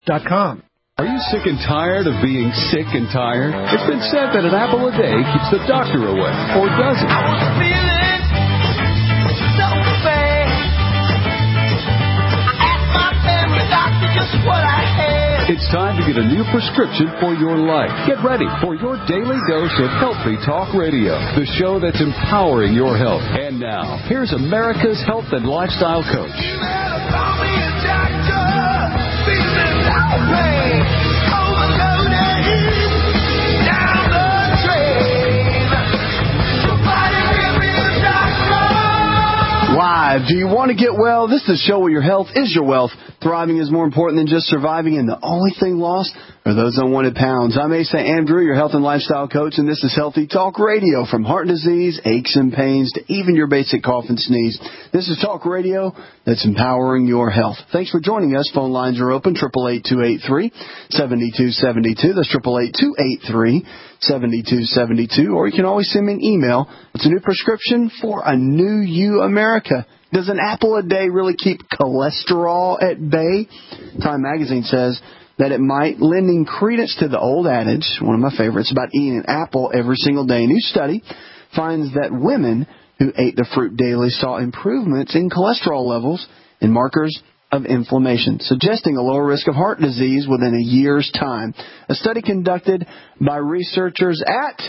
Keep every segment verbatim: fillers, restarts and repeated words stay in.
dot com. Are you sick and tired of being sick and tired? It's been said that an apple a day keeps the doctor away, or does it? I was feeling so bad. I asked my family doctor just what I had. It's time to get a new prescription for your life. Get ready for your daily dose of Healthy Talk Radio, the show that's empowering your health. And now, here's America's health and lifestyle coach. You better call me a doctor. Feeling no pain. Overloaded. Down the drain. Somebody give me a doctor. Live. Do you want to get well? This is a show where your health is your wealth. Thriving is more important than just surviving, and the only thing lost are those unwanted pounds. I'm Asa Andrew, your health and lifestyle coach, and this is Healthy Talk Radio. From heart disease, aches and pains, to even your basic cough and sneeze. This is Talk Radio that's empowering your health. Thanks for joining us. Phone lines are open, eight eight eight, two eight three, seven two seven two. That's eight eight eight, two eight three, seven two seven two. Or you can always send me an email. It's a new prescription for a new you, America. Does an apple a day really keep cholesterol at bay? Time magazine says that it might, lending credence to the old adage, one of my favorites, about eating an apple every single day. A new study finds that women who ate the fruit daily saw improvements in cholesterol levels and markers of inflammation, suggesting a lower risk of heart disease within a year's time. A study conducted by researchers at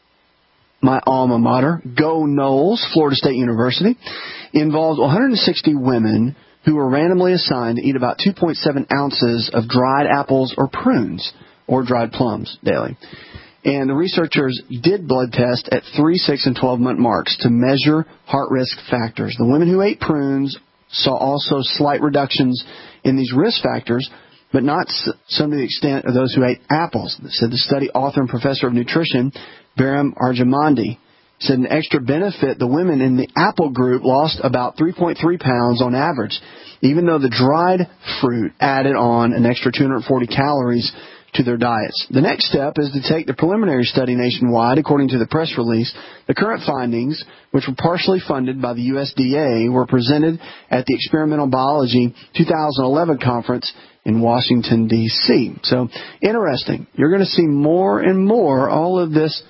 my alma mater, Go Noles, Florida State University, involved one hundred sixty women who were randomly assigned to eat about two point seven ounces of dried apples or prunes or dried plums daily. And the researchers did blood tests at three, six, and twelve-month marks to measure heart risk factors. The women who ate prunes saw also slight reductions in these risk factors, but not some to the extent of those who ate apples, said the study author and professor of nutrition, Baram Arjamandi. Said an extra benefit, the women in the apple group lost about three point three pounds on average, even though the dried fruit added on an extra two hundred forty calories to their diets. The next step is to take the preliminary study nationwide. According to the press release, the current findings, which were partially funded by the U S D A, were presented at the Experimental Biology two thousand eleven conference in Washington, D C So, interesting. You're going to see more and more all of this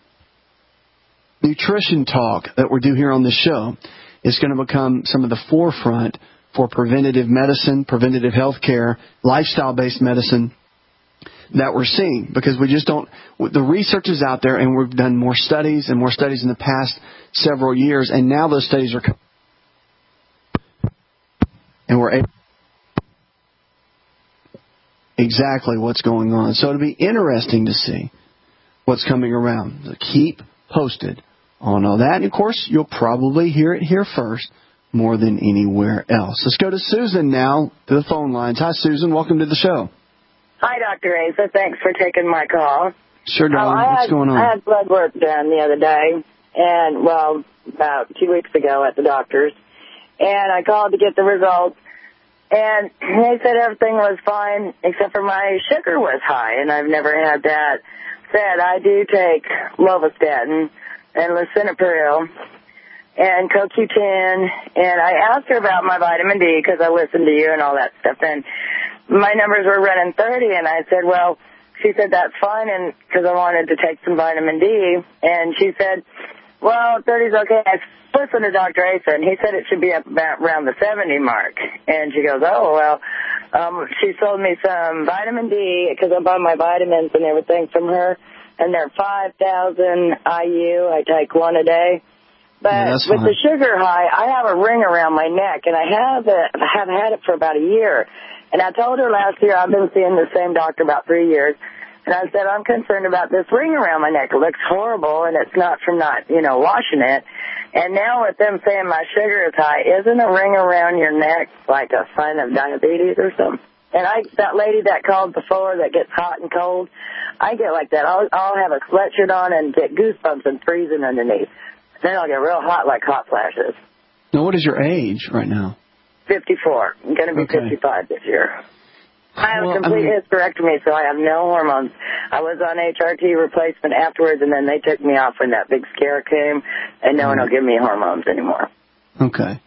nutrition talk that we do here on the show is going to become some of the forefront for preventative medicine, preventative health care, lifestyle-based medicine that we're seeing, because we just don't, the research is out there, and we've done more studies and more studies in the past several years, and now those studies are coming, and we're able exactly what's going on. So it'll be interesting to see what's coming around. So keep posted on all that. And, of course, you'll probably hear it here first more than anywhere else. Let's go to Susan now to the phone lines. Hi, Susan. Welcome to the show. Hi, Doctor Asa. Thanks for taking my call. Sure, darling. Oh, What's had, going on? I had blood work done the other day, and, well, about two weeks ago at the doctor's, and I called to get the results, and they said everything was fine except for my sugar was high, and I've never had that. Said I do take lovastatin and lisinopril and Co Q ten, and I asked her about my vitamin D because I listened to you and all that stuff, and my numbers were running thirty, and I said, well, she said that's fine, and because I wanted to take some vitamin D, and she said, well, thirty's okay. I listened to Doctor Asa, and he said it should be up about around the seventy mark, and she goes, oh, well, um, she sold me some vitamin D because I buy my vitamins and everything from her, and they're five thousand I U. I take one a day. But yeah, with fine. the sugar high, I have a ring around my neck, and I have it, I have had it for about a year. And I told her last year, I've been seeing the same doctor about three years, and I said, I'm concerned about this ring around my neck. It looks horrible, and it's not from not, you know, washing it. And now with them saying my sugar is high, isn't a ring around your neck like a sign of diabetes or something? And I, that lady that called before that gets hot and cold, I get like that. I'll, I'll have a sweatshirt on and get goosebumps and freezing underneath. Then I'll get real hot like hot flashes. Now, what is your age right now? fifty-four. I'm going to be okay. fifty-five this year. I have well, a complete I mean, hysterectomy, so I have no hormones. I was on H R T replacement afterwards, and then they took me off when that big scare came, and no one will give me hormones anymore. Okay.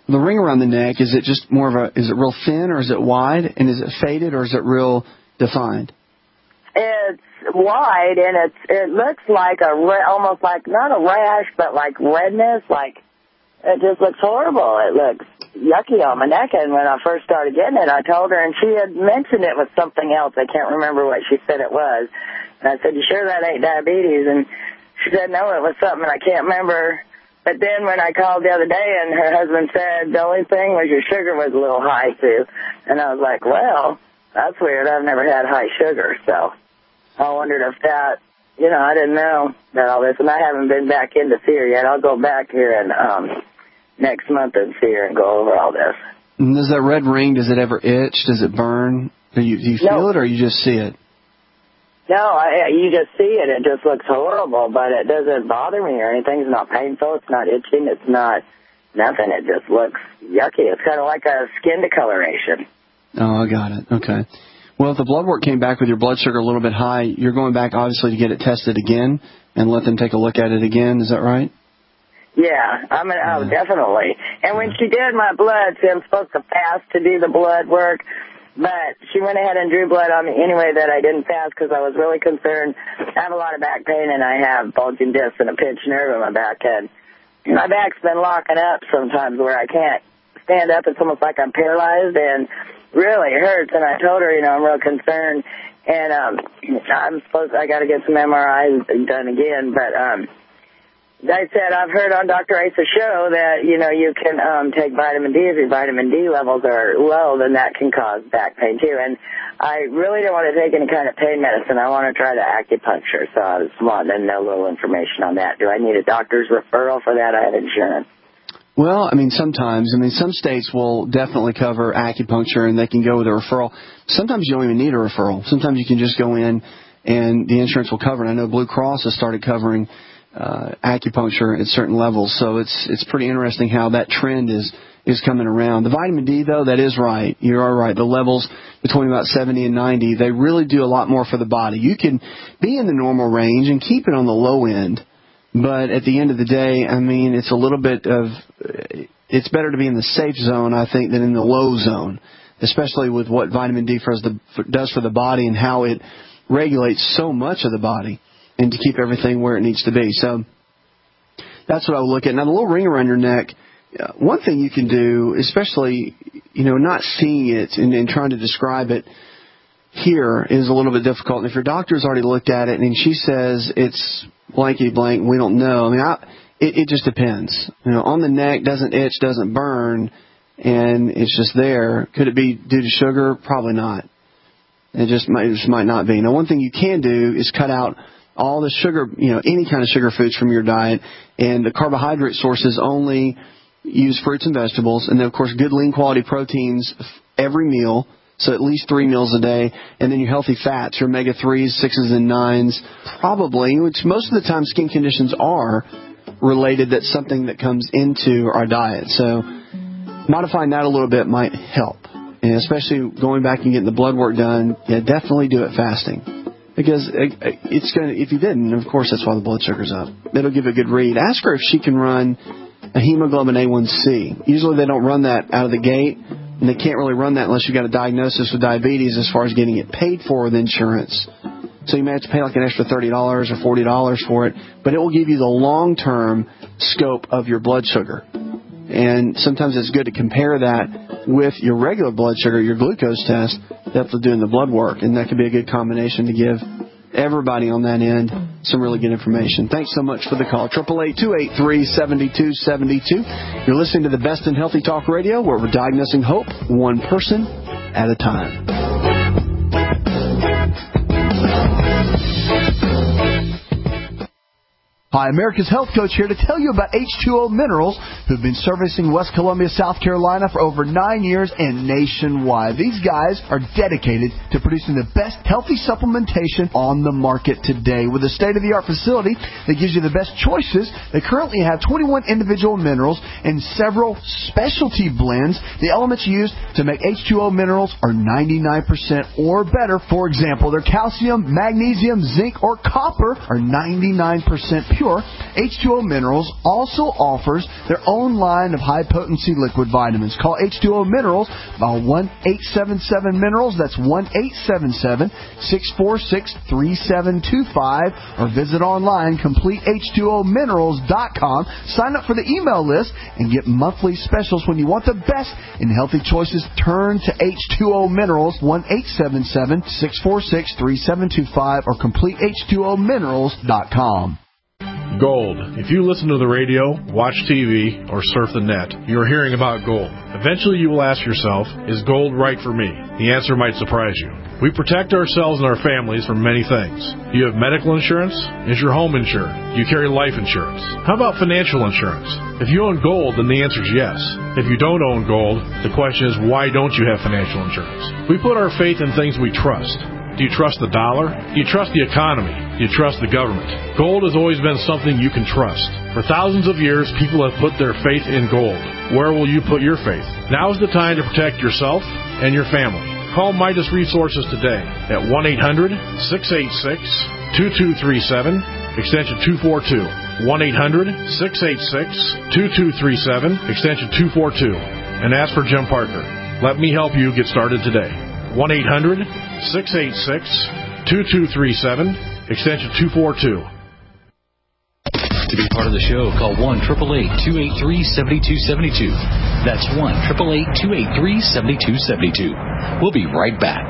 The ring around the neck, is it just more of a, is it real thin or is it wide? And is it faded or is it real defined? It's wide, and it's it looks like a re- almost like not a rash, but like redness. Like it just looks horrible. It looks yucky on my neck. And when I first started getting it, I told her, and she had mentioned it was something else. I can't remember what she said it was. And I said, "You sure that ain't diabetes?" And she said, "No, it was something I can't remember." But then when I called the other day, and her husband said the only thing was your sugar was a little high too, and I was like, "Well, that's weird. I've never had high sugar, so." I wondered if that, you know, I didn't know that all this, and I haven't been back in to see her yet. I'll go back here and um, next month and see her and go over all this. And does that red ring, does it ever itch? Does it burn? Do you, do you feel no. it or you just see it? No, I, you just see it. It just looks horrible, but it doesn't bother me or anything. It's not painful. It's not itching. It's not nothing. It just looks yucky. It's kind of like a skin discoloration. Oh, I got it. Okay. Well, if the blood work came back with your blood sugar a little bit high, you're going back, obviously, to get it tested again and let them take a look at it again. Is that right? Yeah, I mean, oh, yeah. definitely. And when she did my blood, see, I'm supposed to fast to do the blood work, but she went ahead and drew blood on me anyway that I didn't fast because I was really concerned. I have a lot of back pain, and I have bulging discs and a pinched nerve in my back. And my back's been locking up sometimes where I can't stand up. It's almost like I'm paralyzed, and really hurts. And I told her, you know, I'm real concerned, and um, I'm supposed I got to get some M R Is done again. But um, I said I've heard on Doctor Ace's show that you know you can um, take vitamin D if your vitamin D levels are low, then that can cause back pain too. And I really don't want to take any kind of pain medicine. I want to try the acupuncture. So I was wanting to know a little information on that. Do I need a doctor's referral for that? I have insurance. Well, I mean, sometimes. I mean, some states will definitely cover acupuncture, and they can go with a referral. Sometimes you don't even need a referral. Sometimes you can just go in, and the insurance will cover it. I know Blue Cross has started covering uh, acupuncture at certain levels, so it's it's pretty interesting how that trend is is coming around. The vitamin D, though, that is right. You are right. The levels between about seventy and ninety, they really do a lot more for the body. You can be in the normal range and keep it on the low end. But at the end of the day, I mean, it's a little bit of, it's better to be in the safe zone, I think, than in the low zone, especially with what vitamin D does for the body and how it regulates so much of the body and to keep everything where it needs to be. So that's what I would look at. Now, the little ring around your neck, one thing you can do, especially, you know, not seeing it and, and trying to describe it here is a little bit difficult. And if your doctor's already looked at it and she says it's blankety blank, we don't know. I mean, I, it, it just depends. You know, on the neck, doesn't itch, doesn't burn, and it's just there. Could it be due to sugar? Probably not. It just might, it just might not be. Now, one thing you can do is cut out all the sugar, you know, any kind of sugar foods from your diet, and the carbohydrate sources only use fruits and vegetables, and then, of course, good lean quality proteins every meal. So at least three meals a day. And then your healthy fats, your omega threes, sixes, and nines, probably, which most of the time skin conditions are related. That's something that comes into our diet. So modifying that a little bit might help. And especially going back and getting the blood work done, yeah, definitely do it fasting. Because it's going to, if you didn't, of course, that's why the blood sugar's up. It'll give a good read. Ask her if she can run a hemoglobin A one C. Usually they don't run that out of the gate. And they can't really run that unless you've got a diagnosis with diabetes as far as getting it paid for with insurance. So you may have to pay like an extra thirty dollars or forty dollars for it, but it will give you the long-term scope of your blood sugar. And sometimes it's good to compare that with your regular blood sugar, your glucose test, that's doing the blood work. And that could be a good combination to give everybody on that end some really good information. Thanks so much for the call. eight eight eight, two eight three, seven two seven two. You're listening to the best in Healthy Talk Radio, where we're diagnosing hope one person at a time. Hi, America's Health Coach here to tell you about H two O Minerals, who've been servicing West Columbia, South Carolina for over nine years and nationwide. These guys are dedicated to producing the best healthy supplementation on the market today. With a state-of-the-art facility that gives you the best choices, they currently have twenty-one individual minerals and several specialty blends. The elements used to make H two O Minerals are ninety-nine percent or better. For example, their calcium, magnesium, zinc, or copper are ninety-nine percent pure. Pure, H two O Minerals also offers their own line of high-potency liquid vitamins. Call H two O Minerals by one eight seven seven Minerals. That's one eight seven seven, six four six, three seven two five. Or visit online, complete H two O minerals dot com. Sign up for the email list and get monthly specials. When you want the best in healthy choices, turn to H two O Minerals, one eight seven seven, six four six, three seven two five, or complete H two O minerals dot com. Gold. If you listen to the radio, watch T V, or surf the net, you're hearing about gold. Eventually you will ask yourself, is gold right for me? The answer might surprise you. We protect ourselves and our families from many things. Do you have medical insurance? Is your home insured? Do you carry life insurance? How about financial insurance? If you own gold, then the answer is yes. If you don't own gold, the question is, why don't you have financial insurance? We put our faith in things we trust. Do you trust the dollar? Do you trust the economy? Do you trust the government? Gold has always been something you can trust. For thousands of years, people have put their faith in gold. Where will you put your faith? Now is the time to protect yourself and your family. Call Midas Resources today at one eight hundred, six eight six, two two three seven, extension two four two. one eight hundred, six eight six, two two three seven, extension two four two. And ask for Jim Parker. Let me help you get started today. one eight hundred, six eight six, two two three seven, extension two four two. To be part of the show, call one eight eight eight, two eight three, seven two seven two. That's one eight eight eight, two eight three, seven two seven two. We'll be right back.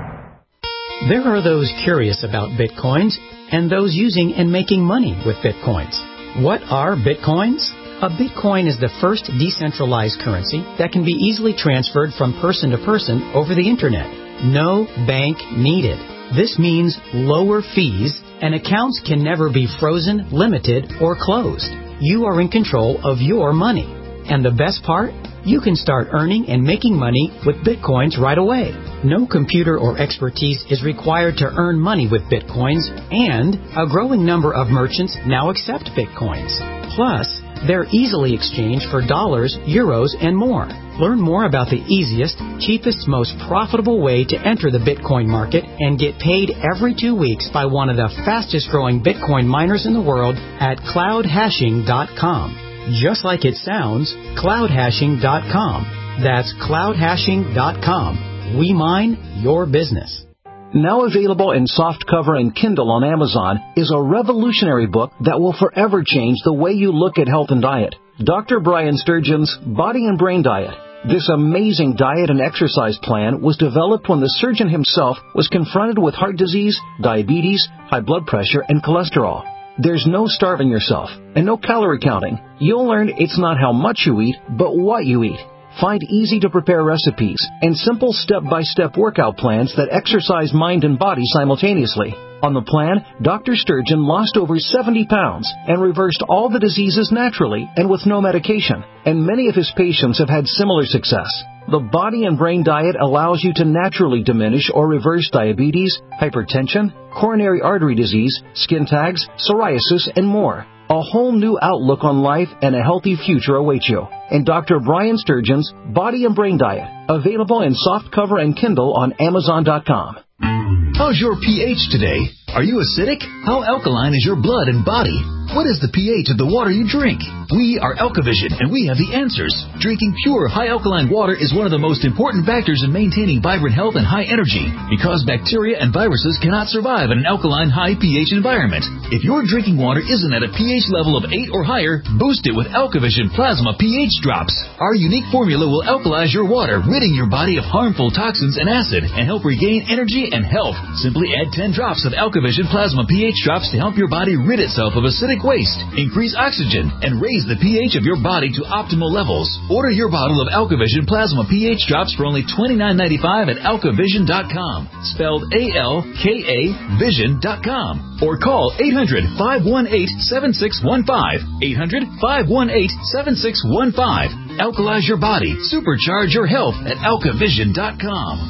There are those curious about Bitcoins and those using and making money with Bitcoins. What are Bitcoins? A Bitcoin is the first decentralized currency that can be easily transferred from person to person over the Internet. No bank needed. This means lower fees, and accounts can never be frozen, limited, or closed. You are in control of your money. And the best part? You can start earning and making money with Bitcoins right away. No computer or expertise is required to earn money with Bitcoins, and a growing number of merchants now accept Bitcoins. Plus, they're easily exchanged for dollars, euros, and more. Learn more about the easiest, cheapest, most profitable way to enter the Bitcoin market and get paid every two weeks by one of the fastest growing Bitcoin miners in the world at cloud hashing dot com. Just like it sounds, cloud hashing dot com. That's cloud hashing dot com. We mine your business. Now available in softcover and Kindle on Amazon is a revolutionary book that will forever change the way you look at health and diet. Doctor Brian Sturgeon's Body and Brain Diet. This amazing diet and exercise plan was developed when the surgeon himself was confronted with heart disease, diabetes, high blood pressure, and cholesterol. There's no starving yourself and no calorie counting. You'll learn it's not how much you eat, but what you eat. Find easy-to-prepare recipes and simple step-by-step workout plans that exercise mind and body simultaneously. On the plan, Doctor Sturgeon lost over seventy pounds and reversed all the diseases naturally and with no medication. And many of his patients have had similar success. The Body and Brain Diet allows you to naturally diminish or reverse diabetes, hypertension, coronary artery disease, skin tags, psoriasis, and more. A whole new outlook on life and a healthy future awaits you. In Doctor Brian Sturgeon's Body and Brain Diet, available in softcover and Kindle on Amazon dot com. How's your pH today? Are you acidic? How alkaline is your blood and body? What is the pH of the water you drink? We are Alkavision, and we have the answers. Drinking pure, high alkaline water is one of the most important factors in maintaining vibrant health and high energy, because bacteria and viruses cannot survive in an alkaline, high pH environment. If your drinking water isn't at a pH level of eight or higher, boost it with Alkavision Plasma pH Drops. Our unique formula will alkalize your water, ridding your body of harmful toxins and acid, and help regain energy and health. Simply add ten drops of Alkavision Plasma pH Drops to help your body rid itself of acidic waste, increase oxygen, and raise the pH of your body to optimal levels. Order your bottle of Alkavision Plasma pH Drops for only twenty-nine ninety-five at alkavision dot com, spelled A L K A vision dot com, or call eight hundred, five one eight, seven six one five, eight hundred, five one eight, seven six one five. Alkalize your body, supercharge your health at alkavision dot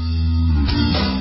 com.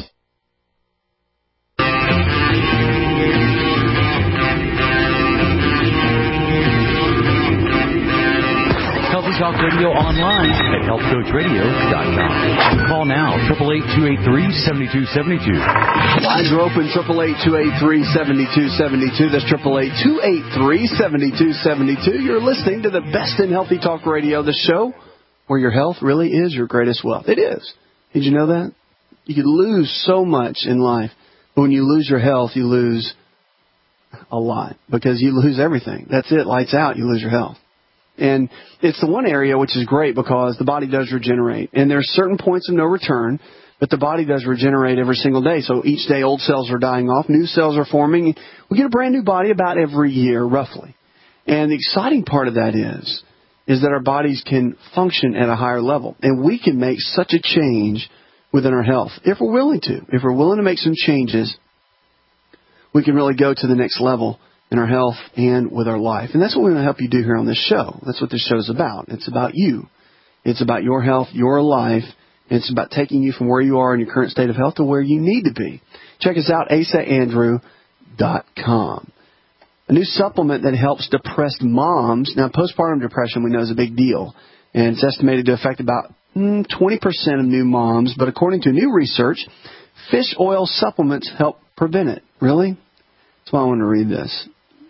Talk Radio online at health coach radio dot com. Call now, eight eight eight, two eight three, seven two seven two. Lines are open, eight eight eight, two eight three, seven two seven two. That's eight eight eight, two eight three, seven two seven two. You're listening to the best in Healthy Talk Radio, the show where your health really is your greatest wealth. It is. Did you know that? You could lose so much in life, but when you lose your health, you lose a lot because you lose everything. That's it. Lights out. You lose your health. And it's the one area which is great because the body does regenerate. And there are certain points of no return, but the body does regenerate every single day. So each day old cells are dying off, new cells are forming. We get a brand new body about every year, roughly. And the exciting part of that is, is that our bodies can function at a higher level. And we can make such a change within our health if we're willing to. If we're willing to make some changes, we can really go to the next level in our health and with our life. And that's what we want to help you do here on this show. That's what this show is about. It's about you. It's about your health, your life. And it's about taking you from where you are in your current state of health to where you need to be. Check us out, asa andrew dot com. A new supplement that helps depressed moms. Now, postpartum depression we know is a big deal. And it's estimated to affect about mm, twenty percent of new moms. But according to new research, fish oil supplements help prevent it. Really? That's why I want to read this.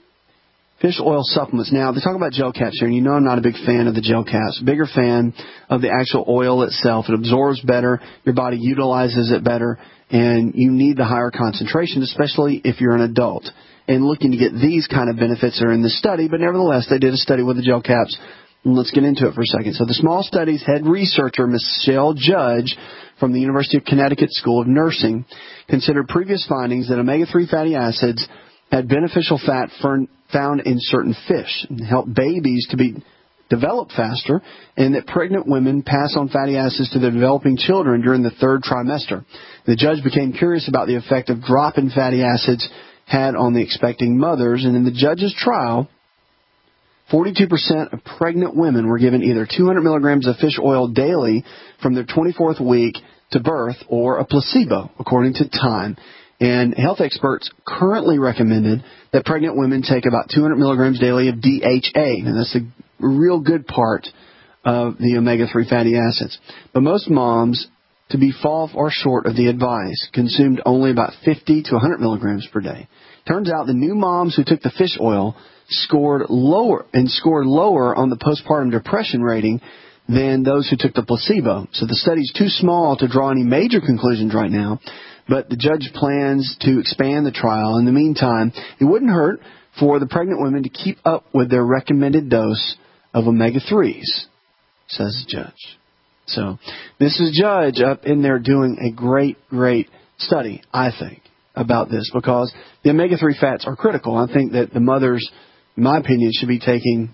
Fish oil supplements. Now, they talk about gel caps here, and you know I'm not a big fan of the gel caps. Bigger fan of the actual oil itself. It absorbs better. Your body utilizes it better, and you need the higher concentration, especially if you're an adult. And looking to get these kind of benefits are in the study, but nevertheless, they did a study with the gel caps. And let's get into it for a second. So the small study's head researcher, Michelle Judge, from the University of Connecticut School of Nursing, considered previous findings that omega three fatty acids had beneficial fat found in certain fish and help babies to be develop faster, and that pregnant women pass on fatty acids to their developing children during the third trimester. The judge became curious about the effect of drop in fatty acids had on the expecting mothers, and in the judge's trial, forty-two percent of pregnant women were given either two hundred milligrams of fish oil daily from their twenty-fourth week to birth or a placebo, according to Time. And health experts currently recommended that pregnant women take about two hundred milligrams daily of D H A. And that's a real good part of the omega three fatty acids. But most moms, to be fall far short of the advice, consumed only about fifty to one hundred milligrams per day. Turns out the new moms who took the fish oil scored lower and scored lower on the postpartum depression rating than those who took the placebo. So the study's too small to draw any major conclusions right now. But the judge plans to expand the trial. In the meantime, it wouldn't hurt for the pregnant women to keep up with their recommended dose of omega threes, says the judge. So this is Judge up in there doing a great, great study, I think, about this because the omega three fats are critical. I think that the mothers, in my opinion, should be taking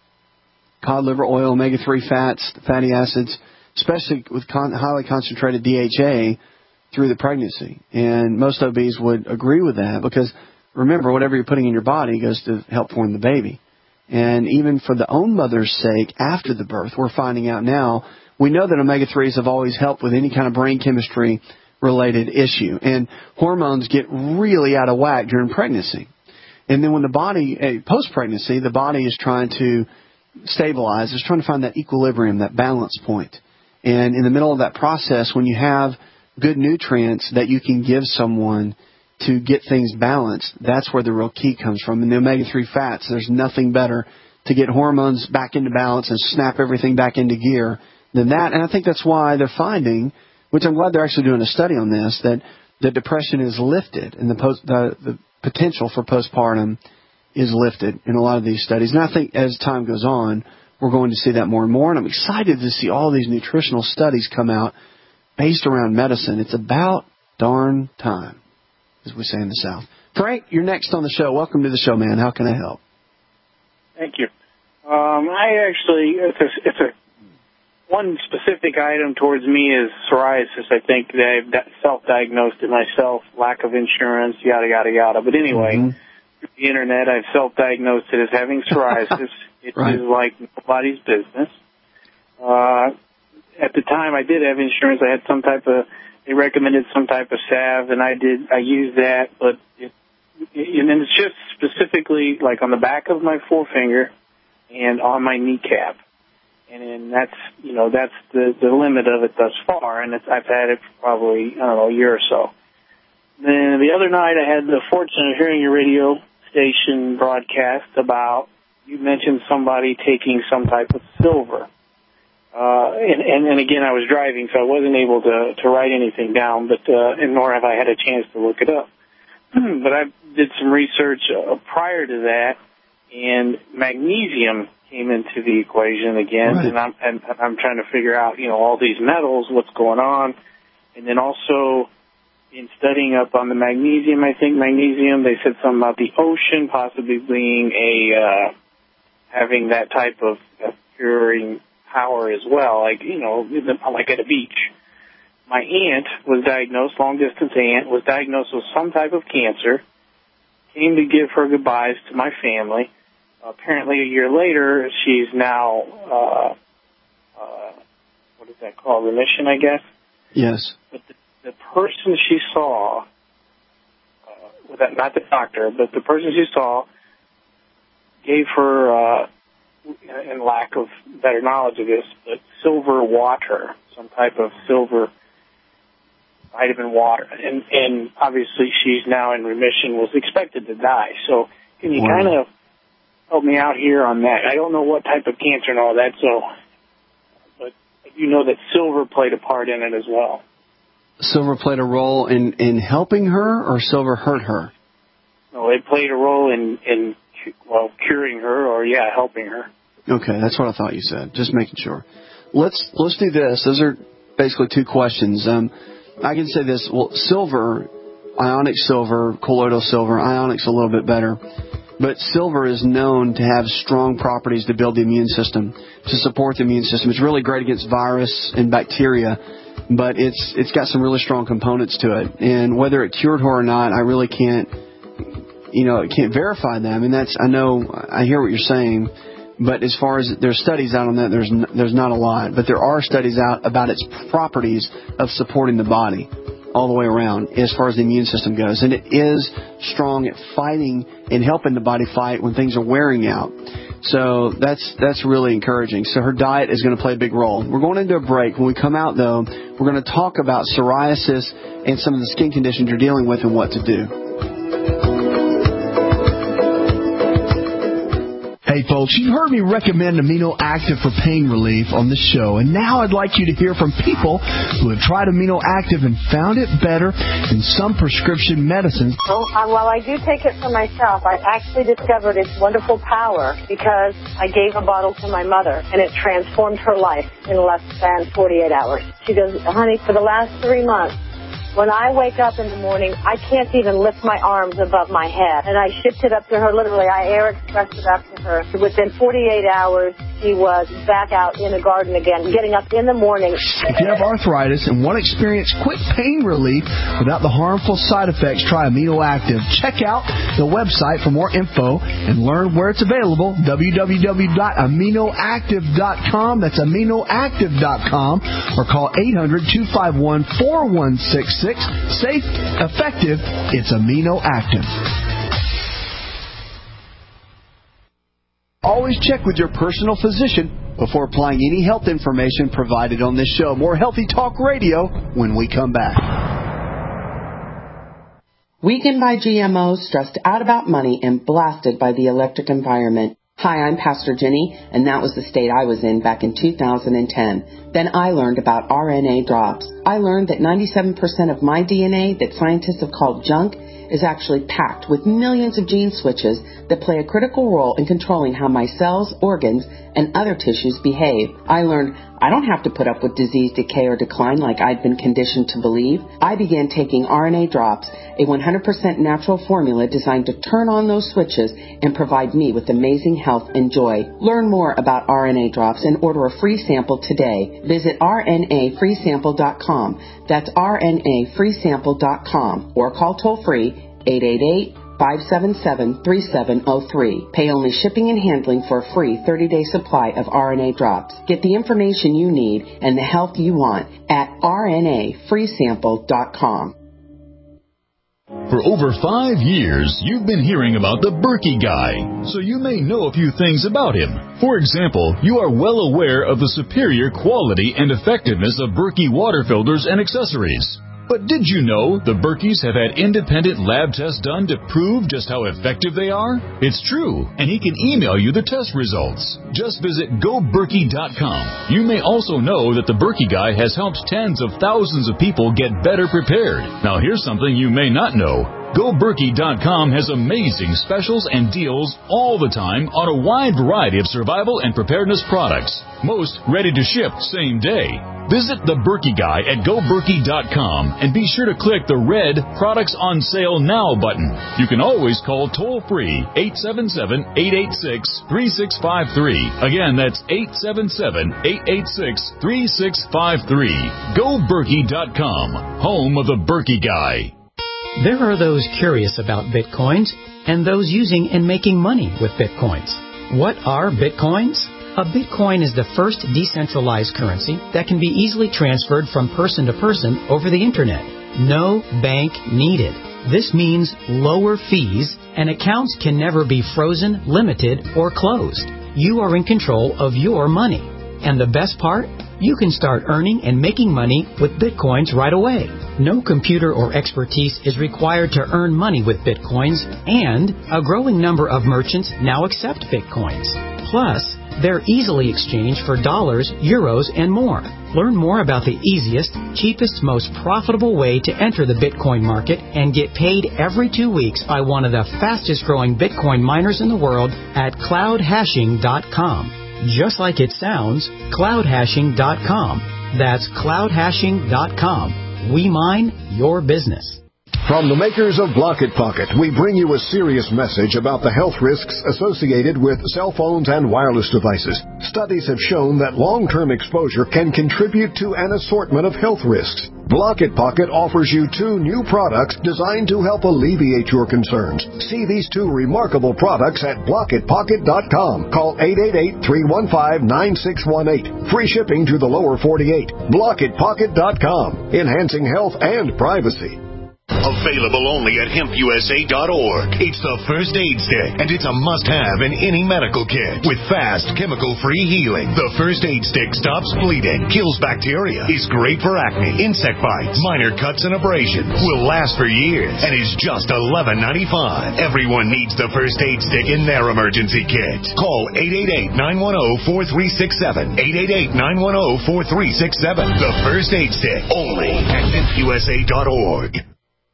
cod liver oil, omega three fats, fatty acids, especially with con- highly concentrated D H A, through the pregnancy. And most O Bs would agree with that because, remember, whatever you're putting in your body goes to help form the baby. And even for the own mother's sake, after the birth, we're finding out now, we know that omega threes have always helped with any kind of brain chemistry related issue. And hormones get really out of whack during pregnancy. And then when the body, post-pregnancy, the body is trying to stabilize, it's trying to find that equilibrium, that balance point. And in the middle of that process, when you have good nutrients that you can give someone to get things balanced, that's where the real key comes from. In the omega three fats, there's nothing better to get hormones back into balance and snap everything back into gear than that. And I think that's why they're finding, which I'm glad they're actually doing a study on this, that the depression is lifted and the, post, the, the potential for postpartum is lifted in a lot of these studies. And I think as time goes on, we're going to see that more and more. And I'm excited to see all these nutritional studies come out based around medicine. It's about darn time, as we say in the South. Frank, you're next on the show. Welcome to the show, man. How can I help? Thank you. Um, I actually, it's a, it's a one specific item towards me is psoriasis. I think that I've self-diagnosed it myself, lack of insurance, yada, yada, yada. But anyway, mm-hmm. through the Internet, I've self-diagnosed it as having psoriasis. It right. is like nobody's business. Uh, At the time I did have insurance, I had some type of, they recommended some type of salve, and I did, I used that, but it, it, and it's just specifically like on the back of my forefinger and on my kneecap. And, and that's, you know, that's the, the limit of it thus far, and it's, I've had it for probably, I don't know, a year or so. Then the other night I had the fortune of hearing your radio station broadcast about, you mentioned somebody taking some type of silver. Uh, and, and, and again, I was driving, so I wasn't able to, to write anything down, but, uh, and nor have I had a chance to look it up. But I did some research uh, prior to that, and magnesium came into the equation again, right. and, I'm, and I'm trying to figure out, you know, all these metals, what's going on. And then also, in studying up on the magnesium, I think magnesium, they said something about the ocean possibly being a, uh, having that type of uh, curing power as well, like, you know, like at a beach. My aunt was diagnosed, long-distance aunt, was diagnosed with some type of cancer, came to give her goodbyes to my family. Apparently a year later, she's now, uh, uh, what is that called, remission, I guess? Yes. But the, the person she saw, uh, well, that, not the doctor, but the person she saw gave her, uh, in lack of better knowledge of this, but silver water, some type of silver vitamin water. And, and obviously she's now in remission, was expected to die. So can you wow. kind of help me out here on that? I don't know what type of cancer and all that, so, but you know that silver played a part in it as well. Silver played a role in, in helping her, or silver hurt her? No, it played a role in, in well, curing her, or, yeah, helping her. Okay, that's what I thought you said. Just making sure. Let's let's do this. Those are basically two questions. Um, I can say this. Well, silver, ionic silver, colloidal silver, ionic's a little bit better. But silver is known to have strong properties to build the immune system, to support the immune system. It's really great against virus and bacteria, but it's it's got some really strong components to it. And whether it cured her or not, I really can't, you know, can't verify them. And that's, I know, I hear what you're saying. But as far as there's studies out on that, there's n- there's not a lot. But there are studies out about its properties of supporting the body all the way around as far as the immune system goes. And it is strong at fighting and helping the body fight when things are wearing out. So that's that's really encouraging. So her diet is going to play a big role. We're going into a break. When we come out, though, we're going to talk about psoriasis and some of the skin conditions you're dealing with and what to do. Hey folks, you've heard me recommend Amino Active for pain relief on the show, and now I'd like you to hear from people who have tried Amino Active and found it better than some prescription medicines. Well, uh, while I do take it for myself, I actually discovered its wonderful power because I gave a bottle to my mother, and it transformed her life in less than forty-eight hours. She goes, honey, for the last three months, when I wake up in the morning, I can't even lift my arms above my head. And I shipped it up to her, literally. I air expressed it up to her. Within forty-eight hours, she was back out in the garden again, getting up in the morning. If you have arthritis and want to experience quick pain relief without the harmful side effects, try Amino Active. Check out the website for more info and learn where it's available, w w w dot amino active dot com. That's amino active dot com. Or call eight hundred, two five one, four one six six. Safe, effective, it's Amino Active. Always check with your personal physician before applying any health information provided on this show. More Healthy Talk Radio when we come back. Weakened by G M Os, stressed out about money, and blasted by the electric environment. Hi, I'm Pastor Jenny, and that was the state I was in back in two thousand ten. Then I learned about R N A drops. I learned that ninety-seven percent of my D N A that scientists have called junk is actually packed with millions of gene switches that play a critical role in controlling how my cells, organs, and other tissues behave. I learned I don't have to put up with disease, decay, or decline like I'd been conditioned to believe. I began taking R N A drops, a one hundred percent natural formula designed to turn on those switches and provide me with amazing health and joy. Learn more about R N A drops and order a free sample today. Visit R N A free sample dot com. That's R N A free sample dot com or call toll-free eight eight eight, five seven seven, three seven zero three. Pay only shipping and handling for a free thirty-day supply of R N A drops. Get the information you need and the health you want at R N A free sample dot com. For over five years, you've been hearing about the Berkey Guy, so you may know a few things about him. For example, you are well aware of the superior quality and effectiveness of Berkey water filters and accessories. But did you know the Berkeys have had independent lab tests done to prove just how effective they are? It's true, and he can email you the test results. Just visit go berkey dot com. You may also know that the Berkey Guy has helped tens of thousands of people get better prepared. Now here's something you may not know. go berkey dot com has amazing specials and deals all the time on a wide variety of survival and preparedness products. Most ready to ship same day. Visit the Berkey Guy at go berkey dot com and be sure to click the red Products on Sale Now button. You can always call toll-free eight seven seven, eight eight six, three six five three. Again, that's eight seven seven, eight eight six, three six five three. go berkey dot com, home of the Berkey Guy. There are those curious about Bitcoins and those using and making money with Bitcoins. What are Bitcoins? A Bitcoin is the first decentralized currency that can be easily transferred from person to person over the Internet. No bank needed. This means lower fees, and accounts can never be frozen, limited, or closed. You are in control of your money. And the best part? You can start earning and making money with Bitcoins right away. No computer or expertise is required to earn money with Bitcoins, and a growing number of merchants now accept Bitcoins. Plus, they're easily exchanged for dollars, euros, and more. Learn more about the easiest, cheapest, most profitable way to enter the Bitcoin market and get paid every two weeks by one of the fastest growing Bitcoin miners in the world at cloud hashing dot com. Just like it sounds, cloud hashing dot com. That's cloud hashing dot com. We mine your business. From the makers of Block It Pocket, we bring you a serious message about the health risks associated with cell phones and wireless devices. Studies have shown that long-term exposure can contribute to an assortment of health risks. Block It Pocket offers you two new products designed to help alleviate your concerns. See these two remarkable products at block it pocket dot com. Call eight eight eight, three one five, nine six one eight. Free shipping to the lower forty-eight. block it pocket dot com. Enhancing health and privacy. Available only at hemp u s a dot org. It's the First Aid Stick, and it's a must-have in any medical kit. With fast, chemical-free healing, the First Aid Stick stops bleeding, kills bacteria, is great for acne, insect bites, minor cuts and abrasions, will last for years, and is just eleven ninety-five. Everyone needs the First Aid Stick in their emergency kit. Call eight eight eight, nine one zero, four three six seven. eight eight eight, nine one zero, four three six seven. The First Aid Stick, only at hemp u s a dot org.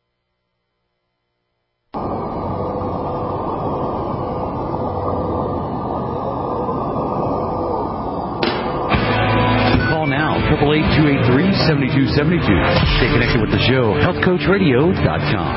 eight eight eight, two eight three, seven two seven two. Stay connected with the show, health coach radio dot com.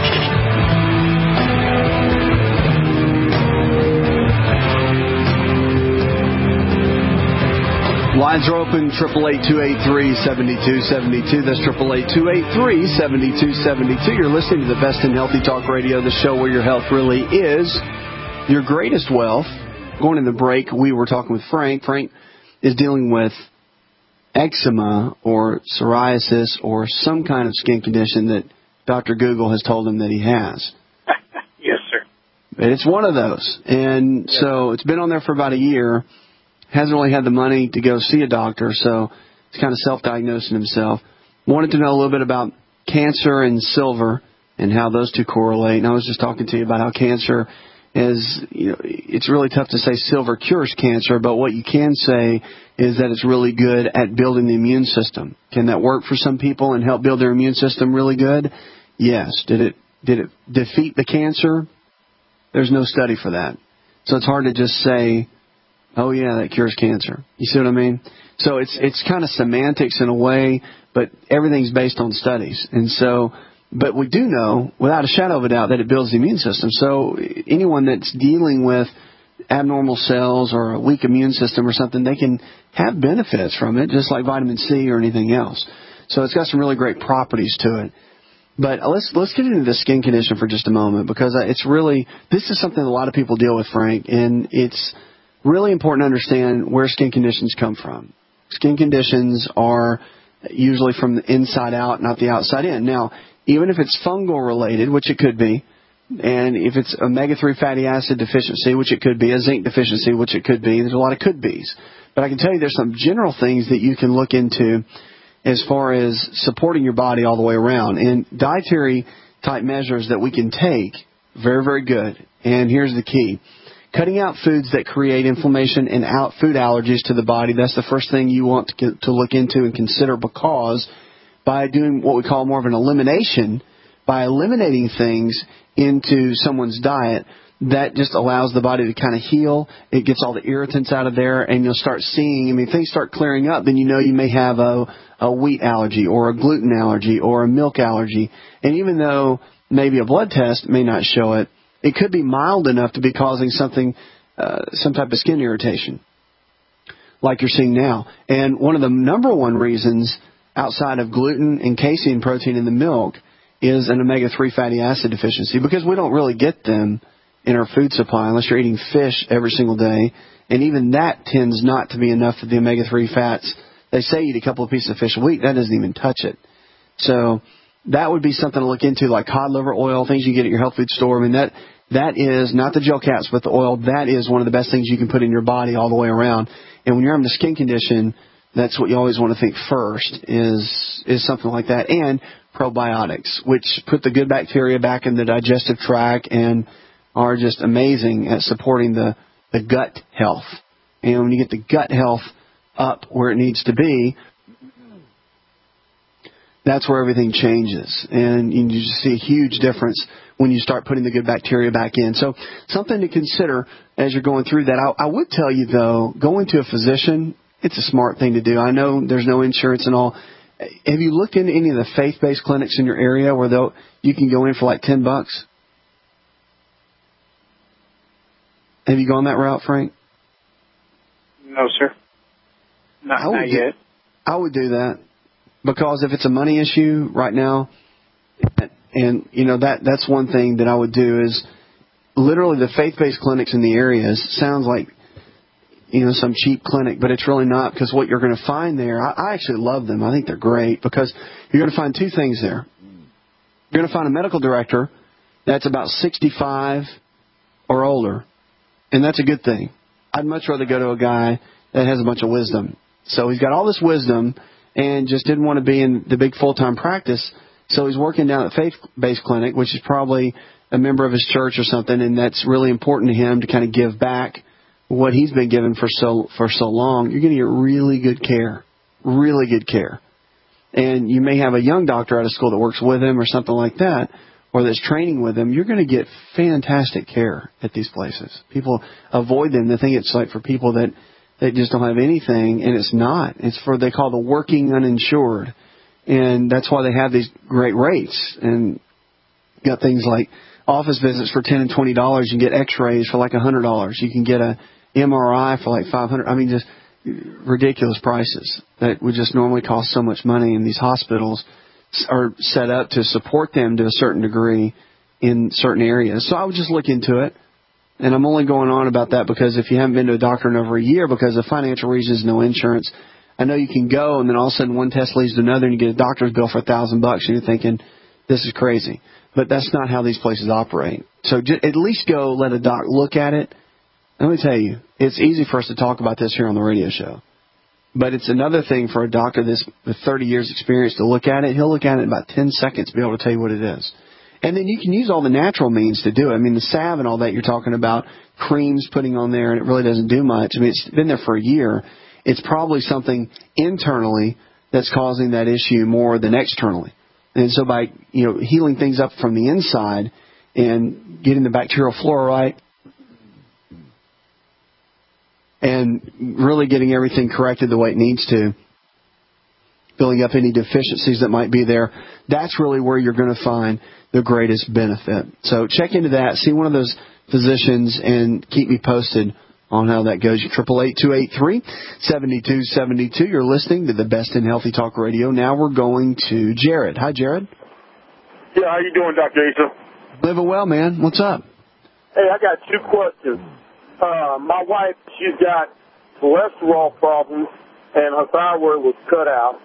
Lines are open, triple eight, two eight three, seven two seven two. That's triple eight, two eight three, seven two seven two. You're listening to the best in Healthy Talk Radio, the show where your health really is your greatest wealth. Going in the break, we were talking with Frank. Frank is dealing with eczema or psoriasis or some kind of skin condition that Doctor Google has told him that he has. Yes, sir. And it's one of those. And yes. So it's been on there for about a year. Hasn't really had the money to go see a doctor, so he's kind of self-diagnosing himself. Wanted to know a little bit about cancer and silver and how those two correlate. And I was just talking to you about how cancer is, you know, it's really tough to say silver cures cancer, but what you can say is that it's really good at building the immune system. Can that work for some people and help build their immune system really good? Yes. Did it did it defeat the cancer? There's no study for that. So it's hard to just say, oh, yeah, that cures cancer. You see what I mean? So it's it's kind of semantics in a way, but everything's based on studies. And so, but we do know, without a shadow of a doubt, that it builds the immune system. So anyone that's dealing with abnormal cells or a weak immune system or something, they can have benefits from it, just like vitamin C or anything else. So it's got some really great properties to it. But let's let's get into the skin condition for just a moment, because it's really, this is something a lot of people deal with, Frank, and it's really important to understand where skin conditions come from. Skin conditions are usually from the inside out, not the outside in. Now, even if it's fungal related, which it could be, and if it's omega three fatty acid deficiency, which it could be, a zinc deficiency, which it could be, there's a lot of could be's. But I can tell you there's some general things that you can look into as far as supporting your body all the way around. And dietary type measures that we can take, very, very good. And here's the key. Cutting out foods that create inflammation and out food allergies to the body, that's the first thing you want to, get, to look into and consider, because by doing what we call more of an elimination, by eliminating things into someone's diet, that just allows the body to kind of heal. It gets all the irritants out of there, and you'll start seeing, I mean, if things start clearing up, then you know you may have a, a wheat allergy or a gluten allergy or a milk allergy. And even though maybe a blood test may not show it, it could be mild enough to be causing something, uh, some type of skin irritation, like you're seeing now. And one of the number one reasons outside of gluten and casein protein in the milk is an omega three fatty acid deficiency, because we don't really get them in our food supply unless you're eating fish every single day. And even that tends not to be enough for the omega three fats. They say eat a couple of pieces of fish a week. That doesn't even touch it. So that would be something to look into, like cod liver oil, things you get at your health food store. I mean, that that is not the gel caps, but the oil. That is one of the best things you can put in your body all the way around. And when you're having a skin condition, that's what you always want to think first is is something like that. And probiotics, which put the good bacteria back in the digestive tract and are just amazing at supporting the, the gut health. And when you get the gut health up where it needs to be, that's where everything changes. And you just see a huge difference when you start putting the good bacteria back in. So something to consider as you're going through that. I, I would tell you, though, going to a physician, it's a smart thing to do. I know there's no insurance and all. Have you looked into any of the faith-based clinics in your area where they'll, you can go in for like ten bucks? Have you gone that route, Frank? No, sir. Not, not do, yet. I would do that, because if it's a money issue right now, and, you know, that that's one thing that I would do is literally the faith-based clinics in the areas sounds like, you know, some cheap clinic, but it's really not, because what you're going to find there, I, I actually love them. I think they're great, because you're going to find two things there. You're going to find a medical director that's about sixty-five or older, and that's a good thing. I'd much rather go to a guy that has a bunch of wisdom. So he's got all this wisdom and just didn't want to be in the big full-time practice, so he's working down at faith-based clinic, which is probably a member of his church or something, and that's really important to him to kind of give back what he's been given for so for so long. You're going to get really good care, really good care. And you may have a young doctor out of school that works with him or something like that, or that's training with him. You're going to get fantastic care at these places. People avoid them. They think it's like for people that, that just don't have anything, and it's not. It's for, they call the working uninsured. And that's why they have these great rates. And got things like office visits for ten and twenty dollars. You can get x-rays for like one hundred dollars. You can get a M R I for like five hundred dollars. I mean, just ridiculous prices that would just normally cost so much money. And these hospitals are set up to support them to a certain degree in certain areas. So I would just look into it. And I'm only going on about that because if you haven't been to a doctor in over a year because of financial reasons, no insurance, I know you can go and then all of a sudden one test leads to another and you get a doctor's bill for a thousand bucks and you're thinking, this is crazy. But that's not how these places operate. So just at least go let a doc look at it. Let me tell you, it's easy for us to talk about this here on the radio show. But it's another thing for a doctor this with thirty years experience to look at it. He'll look at it in about ten seconds to be able to tell you what it is. And then you can use all the natural means to do it. I mean, the salve and all that you're talking about, creams putting on there, and it really doesn't do much. I mean, it's been there for a year. It's probably something internally that's causing that issue more than externally. And so by, you know, healing things up from the inside and getting the bacterial flora right and really getting everything corrected the way it needs to, filling up any deficiencies that might be there, that's really where you're going to find the greatest benefit. So check into that, see one of those physicians, and keep me posted on how that goes. eight eight eight, two eight three, seven two seven two. You're listening to the Best in Healthy Talk Radio. Now we're going to Jared. Hi, Jared. Yeah, how you doing, Doctor Asa? Living well, man. What's up? Hey, I got two questions. Uh, my wife, she's got cholesterol problems, and her thyroid was cut out.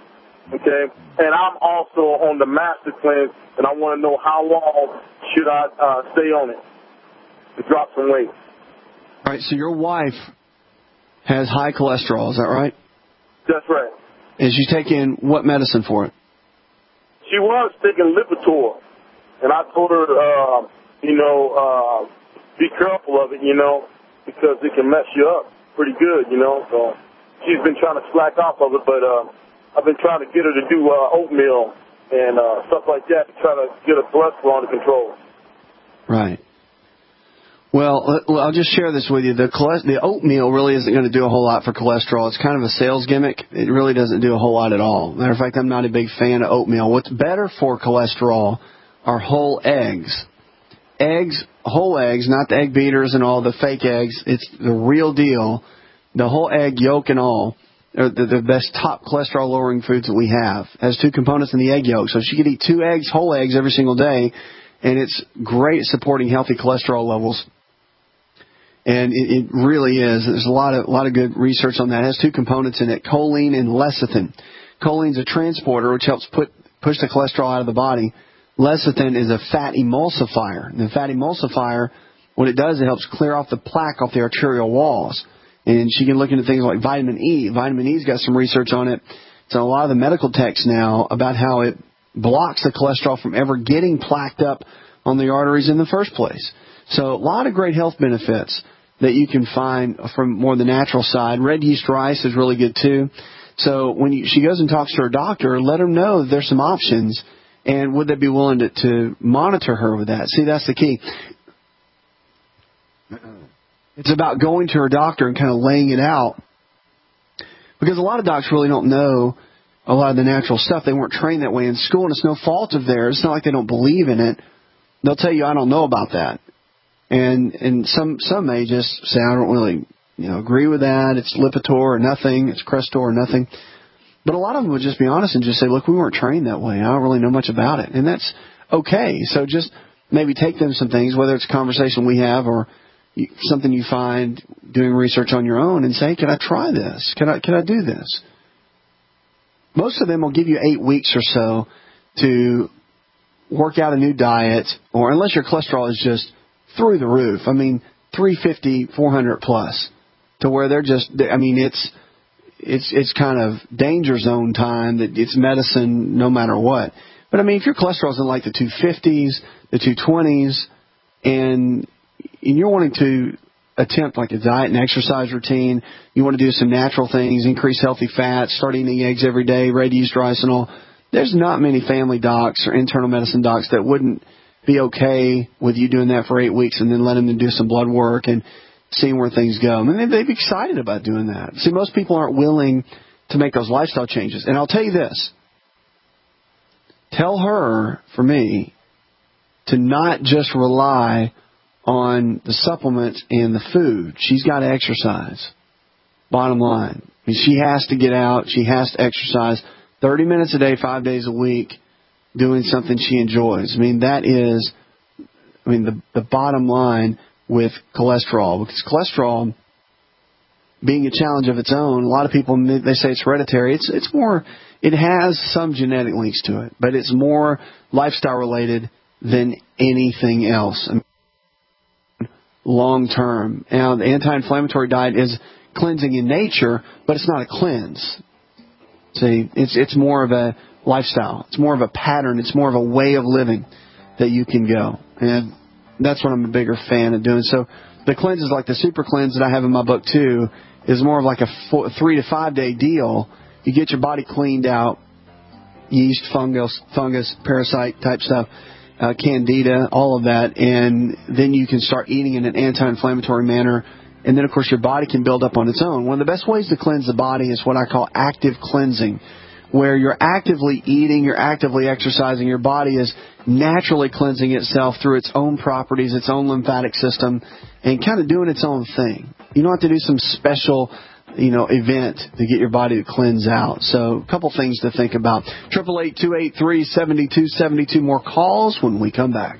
okay? And I'm also on the Master Cleanse, and I want to know how long should I uh, stay on it to drop some weight. All right, so your wife has high cholesterol, is that right? That's right. And she's taking what medicine for it? She was taking Lipitor, and I told her, uh, you know, uh, be careful of it, you know, because it can mess you up pretty good, you know. So she's been trying to slack off of it, but uh, I've been trying to get her to do uh, oatmeal and uh, stuff like that to try to get her cholesterol under control. Right. Well, I'll just share this with you. The the oatmeal really isn't going to do a whole lot for cholesterol. It's kind of a sales gimmick. It really doesn't do a whole lot at all. Matter of fact, I'm not a big fan of oatmeal. What's better for cholesterol are whole eggs. Eggs, whole eggs, not the egg beaters and all the fake eggs. It's the real deal. The whole egg, yolk and all, are the, the best top cholesterol-lowering foods that we have. It has two components in the egg yolk. So she could eat two eggs, whole eggs, every single day, and it's great at supporting healthy cholesterol levels. And it, it really is. There's a lot of a lot of good research on that. It has two components in it, choline and lecithin. Choline's a transporter, which helps put push the cholesterol out of the body. Lecithin is a fat emulsifier. The fat emulsifier, what it does, it helps clear off the plaque off the arterial walls. And she can look into things like vitamin E. Vitamin E's got some research on it. So a lot of the medical texts now about how it blocks the cholesterol from ever getting plaqued up on the arteries in the first place. So a lot of great health benefits that you can find from more the natural side. Red yeast rice is really good too. So when you, she goes and talks to her doctor, let her know that there's some options, and would they be willing to, to monitor her with that? See, that's the key. It's about going to her doctor and kind of laying it out, because a lot of docs really don't know a lot of the natural stuff. They weren't trained that way in school, and it's no fault of theirs. It's not like they don't believe in it. They'll tell you, I don't know about that. And and some some may just say, I don't really you know agree with that. It's Lipitor or nothing. It's Crestor or nothing. But a lot of them would just be honest and just say, look, we weren't trained that way. I don't really know much about it. And that's okay. So just maybe take them some things, whether it's a conversation we have or something you find doing research on your own, and say, can I try this? Can I can I do this? Most of them will give you eight weeks or so to work out a new diet, or unless your cholesterol is just through the roof. I mean, three fifty, four hundred plus, to where they're just, I mean, it's it's it's kind of danger zone time, that it's medicine no matter what. But I mean, if your cholesterol's in like the two fifties, the two twenties, and and you're wanting to attempt like a diet and exercise routine, you want to do some natural things, increase healthy fats, start eating eggs every day, red yeast rice and all, there's not many family docs or internal medicine docs that wouldn't be okay with you doing that for eight weeks and then letting them do some blood work and seeing where things go. I mean, they'd be excited about doing that. See, most people aren't willing to make those lifestyle changes. And I'll tell you this. Tell her, for me, to not just rely on the supplements and the food. She's got to exercise. Bottom line. I mean, she has to get out. She has to exercise thirty minutes a day, five days a week, doing something she enjoys. I mean, that is, I mean, the the bottom line with cholesterol. Because cholesterol, being a challenge of its own, a lot of people, they say it's hereditary. It's it's more, it has some genetic links to it, but it's more lifestyle related than anything else. I mean, long term. Now, the anti-inflammatory diet is cleansing in nature, but it's not a cleanse. See, it's it's more of a lifestyle. It's more of a pattern. It's more of a way of living that you can go. And that's what I'm a bigger fan of doing. So the cleanses, like the super cleanse that I have in my book too, is more of like a four, three to five day deal. You get your body cleaned out, yeast, fungus, fungus, parasite type stuff, uh, candida, all of that, and then you can start eating in an anti-inflammatory manner. And then, of course, your body can build up on its own. One of the best ways to cleanse the body is what I call active cleansing, where you're actively eating, you're actively exercising, your body is naturally cleansing itself through its own properties, its own lymphatic system, and kind of doing its own thing. You don't have to do some special, you know, event to get your body to cleanse out. So a couple things to think about. eight eight eight, two eight three, seven two seven two. More calls when we come back.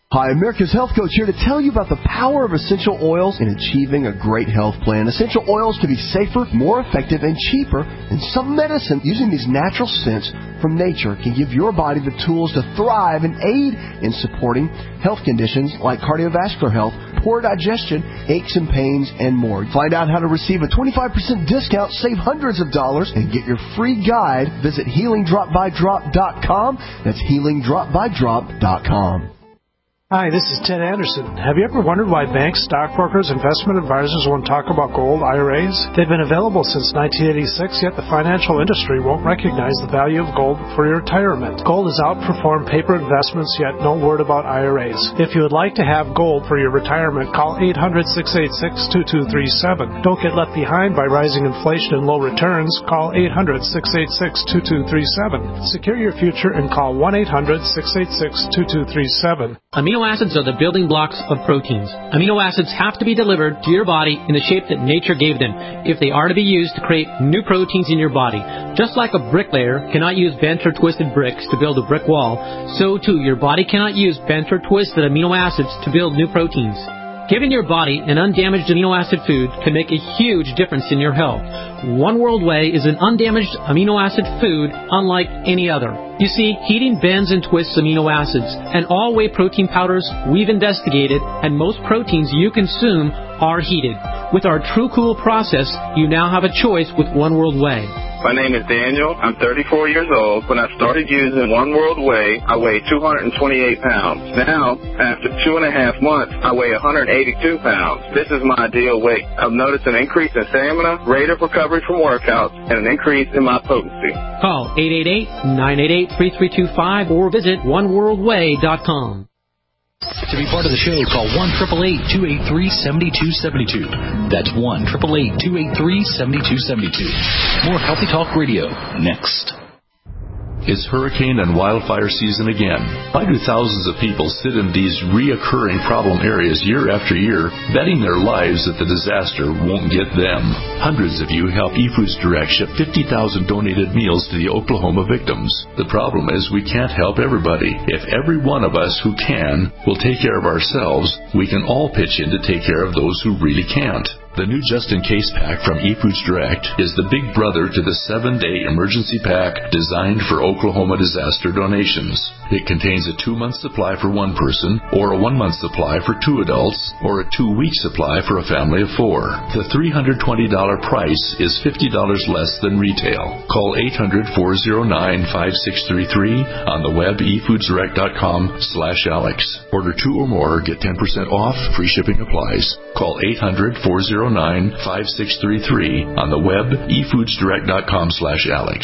Hi, America's Health Coach here to tell you about the power of essential oils in achieving a great health plan. Essential oils can be safer, more effective, and cheaper than some medicine. Using these natural scents from nature can give your body the tools to thrive and aid in supporting health conditions like cardiovascular health, poor digestion, aches and pains, and more. Find out how to receive a twenty-five percent discount, save hundreds of dollars, and get your free guide. Visit healing drop by drop dot com. That's healing drop by drop dot com. Hi, this is Ted Anderson. Have you ever wondered why banks, stockbrokers, investment advisors won't talk about gold I R As? They've been available since nineteen eighty-six, yet the financial industry won't recognize the value of gold for your retirement. Gold has outperformed paper investments, yet no word about I R As. If you would like to have gold for your retirement, call eight hundred, six eight six, two two three seven. Don't get left behind by rising inflation and low returns. Call eight hundred, six eight six, two two three seven. Secure your future and call one eight hundred, six eight six, two two three seven. Amino acids are the building blocks of proteins. Amino acids have to be delivered to your body in the shape that nature gave them if they are to be used to create new proteins in your body. Just like a bricklayer cannot use bent or twisted bricks to build a brick wall, so too your body cannot use bent or twisted amino acids to build new proteins. Giving your body an undamaged amino acid food can make a huge difference in your health. One World Whey is an undamaged amino acid food unlike any other. You see, heating bends and twists amino acids, and all whey protein powders we've investigated and most proteins you consume are heated. With our True Cool process, you now have a choice with One World Whey. My name is Daniel. I'm thirty-four years old. When I started using One World Whey, I weighed two hundred twenty-eight pounds. Now, after two and a half months, I weigh one hundred eighty-two pounds. This is my ideal weight. I've noticed an increase in stamina, rate of recovery from workouts, and an increase in my potency. Call eight eight eight, nine eight eight, three three two five or visit one world way dot com. To be part of the show, call one eight eight eight, two eight three, seven two seven two. That's one eight eight eight, two eight three, seven two seven two. More Healthy Talk Radio next. It's hurricane and wildfire season again. Why do thousands of people sit in these reoccurring problem areas year after year, betting their lives that the disaster won't get them? Hundreds of you help eFoods Direct ship fifty thousand donated meals to the Oklahoma victims. The problem is we can't help everybody. If every one of us who can will take care of ourselves, we can all pitch in to take care of those who really can't. The new just-in-case pack from eFoods Direct is the big brother to the seven-day emergency pack designed for Oklahoma disaster donations. It contains a two-month supply for one person, or a one-month supply for two adults, or a two-week supply for a family of four. The three hundred twenty dollars price is fifty dollars less than retail. Call eight hundred, four oh nine, five six three three on the web e foods direct dot com slash Alex. Order two or more, get ten percent off, free shipping applies. Call eight hundred, four oh nine, five six three three on the web e foods direct dot com slash Alex.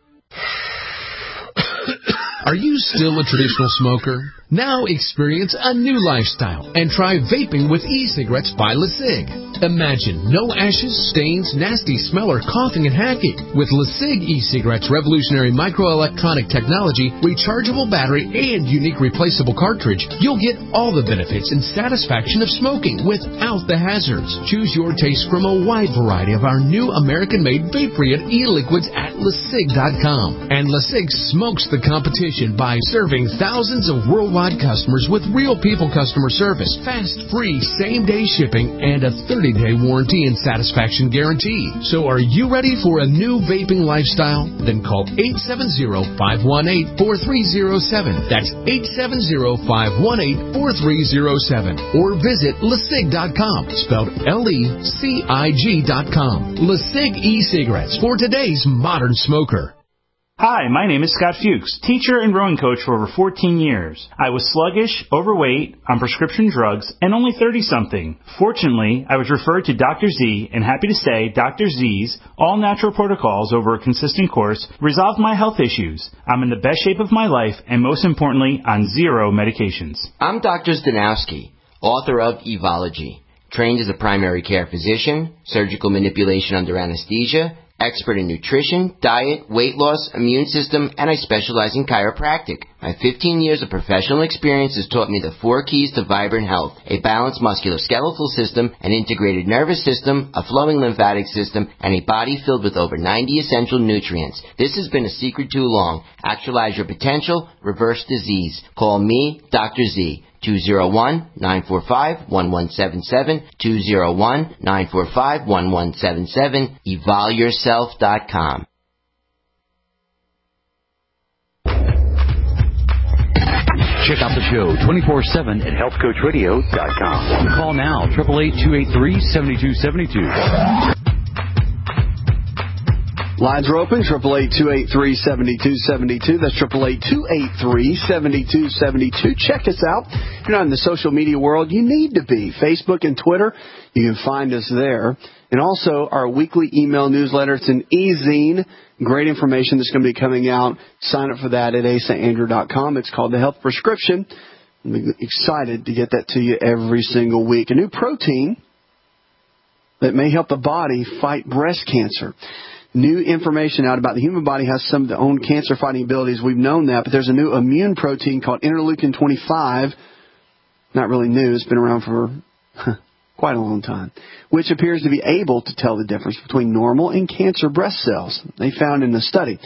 Are you still a traditional smoker? Now experience a new lifestyle and try vaping with e-cigarettes by LeSig. Imagine no ashes, stains, nasty smell, or coughing and hacking. With LeSig e-cigarettes' revolutionary microelectronic technology, rechargeable battery, and unique replaceable cartridge, you'll get all the benefits and satisfaction of smoking without the hazards. Choose your taste from a wide variety of our new American-made vape-free e-liquids at lesig dot com. And LeSig smokes the competition by serving thousands of worldwide customers with real people customer service, fast, free, same-day shipping, and a thirty-day warranty and satisfaction guarantee. So are you ready for a new vaping lifestyle? Then call eight seven zero, five one eight, four three zero seven. That's eight seven zero, five one eight, four three zero seven. Or visit lesig dot com, spelled L E C I G dot com. LeSig e-cigarettes for today's modern smoker. Hi, my name is Scott Fuchs, teacher and rowing coach for over fourteen years. I was sluggish, overweight, on prescription drugs, and only thirty-something. Fortunately, I was referred to Doctor Z, and happy to say Doctor Z's all-natural protocols over a consistent course resolved my health issues. I'm in the best shape of my life, and most importantly, on zero medications. I'm Doctor Zdanowski, author of Evology, trained as a primary care physician, surgical manipulation under anesthesia, expert in nutrition, diet, weight loss, immune system, and I specialize in chiropractic. My fifteen years of professional experience has taught me the four keys to vibrant health: a balanced musculoskeletal system, an integrated nervous system, a flowing lymphatic system, and a body filled with over ninety essential nutrients. This has been a secret too long. Actualize your potential, reverse disease. Call me, Doctor Z. two oh one, nine four five, one one seven seven, two oh one, nine four five, one one seven seven, evol yourself dot com. Check out the show twenty-four seven at health coach radio dot com. Call now, eight eight eight, two eight three, seven two seven two. Lines are open, eight eight eight, two eight three, seven two seven two. That's eight eight eight, two eight three, seven two seven two. Check us out. If you're not in the social media world, you need to be. Facebook and Twitter, you can find us there. And also our weekly email newsletter. It's an e-zine. Great information that's going to be coming out. Sign up for that at a st andrew dot com. It's called The Health Prescription. I'm excited to get that to you every single week. A new protein that may help the body fight breast cancer. New information out about the human body has some of the own cancer-fighting abilities. We've known that, but there's a new immune protein called interleukin twenty-five. Not really new. It's been around for quite a long time, which appears to be able to tell the difference between normal and cancer breast cells. They found in a study.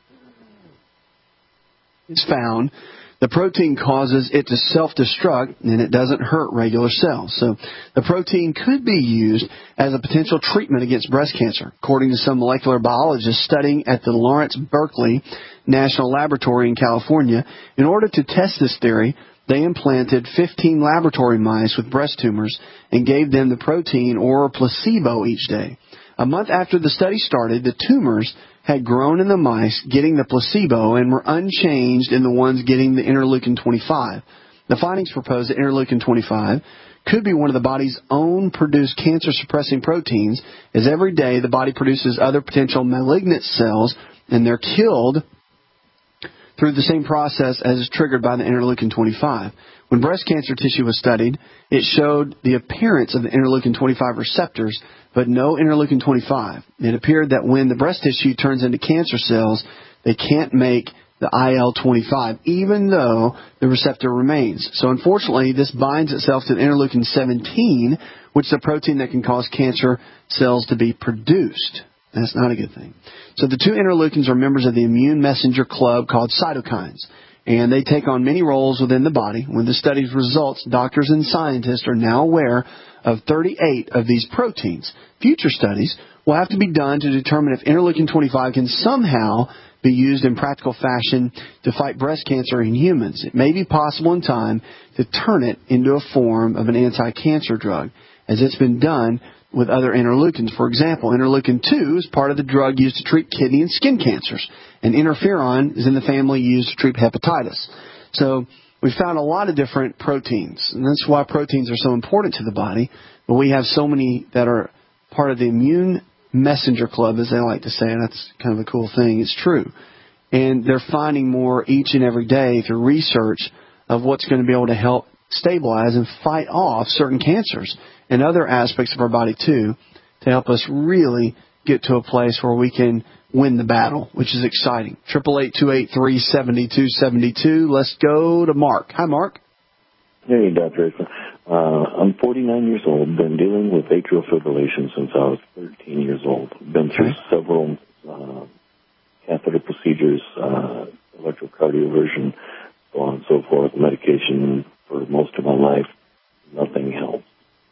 It's found the protein causes it to self-destruct, and it doesn't hurt regular cells. So the protein could be used as a potential treatment against breast cancer, according to some molecular biologists studying at the Lawrence Berkeley National Laboratory in California. In order to test this theory, they implanted fifteen laboratory mice with breast tumors and gave them the protein or a placebo each day. A month after the study started, the tumors had grown in the mice getting the placebo and were unchanged in the ones getting the interleukin twenty-five. The findings propose that interleukin twenty-five could be one of the body's own produced cancer-suppressing proteins, as every day the body produces other potential malignant cells, and they're killed through the same process as is triggered by the interleukin twenty-five. When breast cancer tissue was studied, it showed the appearance of the interleukin twenty-five receptors, but no interleukin twenty-five. It appeared that when the breast tissue turns into cancer cells, they can't make the I L twenty-five, even though the receptor remains. So unfortunately, this binds itself to the interleukin seventeen, which is a protein that can cause cancer cells to be produced. That's not a good thing. So the two interleukins are members of the immune messenger club called cytokines, and they take on many roles within the body. When the study's results, doctors and scientists are now aware of thirty-eight of these proteins. Future studies will have to be done to determine if interleukin twenty-five can somehow be used in practical fashion to fight breast cancer in humans. It may be possible in time to turn it into a form of an anti-cancer drug, as it's been done with other interleukins. For example, interleukin two is part of the drug used to treat kidney and skin cancers, and interferon is in the family used to treat hepatitis. So we found a lot of different proteins, and that's why proteins are so important to the body. But we have so many that are part of the immune messenger club, as they like to say, and that's kind of a cool thing. It's true. And they're finding more each and every day through research of what's going to be able to help stabilize and fight off certain cancers and other aspects of our body, too, to help us really get to a place where we can win the battle, which is exciting. eight eight eight, two eight three, seven two seven two. Let's go to Mark. Hi, Mark. Hey, Doctor Asa. Uh, I'm forty-nine years old. Been dealing with atrial fibrillation since I was thirteen years old. Been through okay. several uh, catheter procedures, uh, electrocardioversion, so on and so forth, medication for most of my life. Nothing helps.